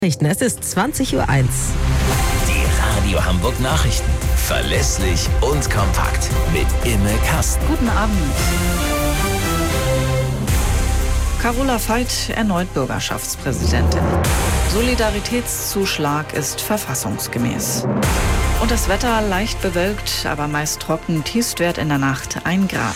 Es ist 20:01 Uhr. Die Radio Hamburg Nachrichten. Verlässlich und kompakt. Mit Imme Kasten. Guten Abend. Carola Veit erneut Bürgerschaftspräsidentin. Solidaritätszuschlag ist verfassungsgemäß. Und das Wetter leicht bewölkt, aber meist trocken. Tiefstwert in der Nacht 1 Grad.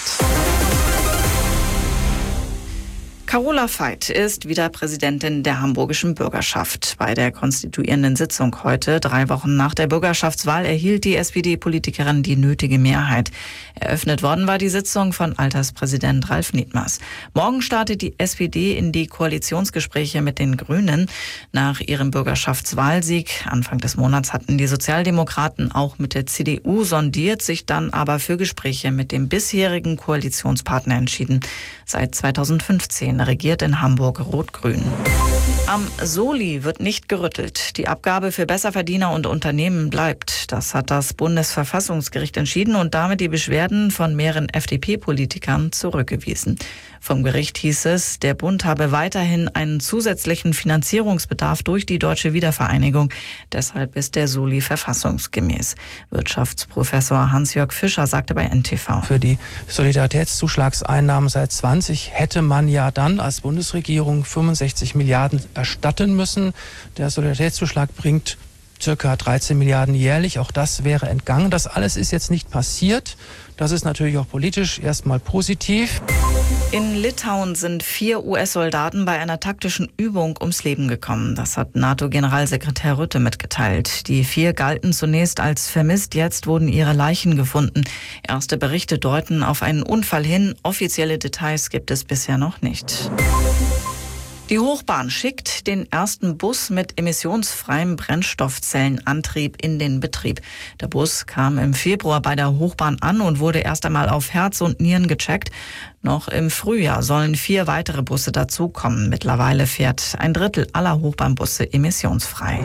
Carola Veit ist wieder Präsidentin der hamburgischen Bürgerschaft. Bei der konstituierenden Sitzung heute, 3 Wochen nach der Bürgerschaftswahl, erhielt die SPD-Politikerin die nötige Mehrheit. Eröffnet worden war die Sitzung von Alterspräsident Ralf Nietmers. Morgen startet die SPD in die Koalitionsgespräche mit den Grünen. Nach ihrem Bürgerschaftswahlsieg Anfang des Monats hatten die Sozialdemokraten auch mit der CDU sondiert, sich dann aber für Gespräche mit dem bisherigen Koalitionspartner entschieden. Seit 2015 regiert in Hamburg Rot-Grün. Am Soli wird nicht gerüttelt. Die Abgabe für Besserverdiener und Unternehmen bleibt. Das hat das Bundesverfassungsgericht entschieden und damit die Beschwerden von mehreren FDP-Politikern zurückgewiesen. Vom Gericht hieß es, der Bund habe weiterhin einen zusätzlichen Finanzierungsbedarf durch die Deutsche Wiedervereinigung. Deshalb ist der Soli verfassungsgemäß. Wirtschaftsprofessor Hans-Jörg Fischer sagte bei NTV. Für die Solidaritätszuschlagseinnahmen seit 20 hätte man ja dann als Bundesregierung 65 Milliarden erstatten müssen. Der Solidaritätszuschlag bringt circa 13 Milliarden jährlich. Auch das wäre entgangen. Das alles ist jetzt nicht passiert. Das ist natürlich auch politisch erstmal positiv. In Litauen sind 4 US-Soldaten bei einer taktischen Übung ums Leben gekommen. Das hat NATO-Generalsekretär Rutte mitgeteilt. Die 4 galten zunächst als vermisst. Jetzt wurden ihre Leichen gefunden. Erste Berichte deuten auf einen Unfall hin. Offizielle Details gibt es bisher noch nicht. Die Hochbahn schickt den ersten Bus mit emissionsfreiem Brennstoffzellenantrieb in den Betrieb. Der Bus kam im Februar bei der Hochbahn an und wurde erst einmal auf Herz und Nieren gecheckt. Noch im Frühjahr sollen 4 weitere Busse dazukommen. Mittlerweile fährt 1/3 aller Hochbahnbusse emissionsfrei.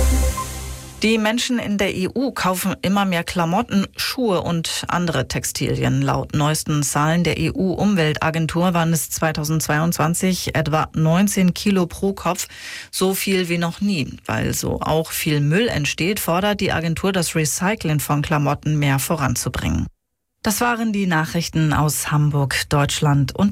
Die Menschen in der EU kaufen immer mehr Klamotten, Schuhe und andere Textilien. Laut neuesten Zahlen der EU-Umweltagentur waren es 2022 etwa 19 Kilo pro Kopf, so viel wie noch nie. Weil so auch viel Müll entsteht, fordert die Agentur, das Recycling von Klamotten mehr voranzubringen. Das waren die Nachrichten aus Hamburg, Deutschland und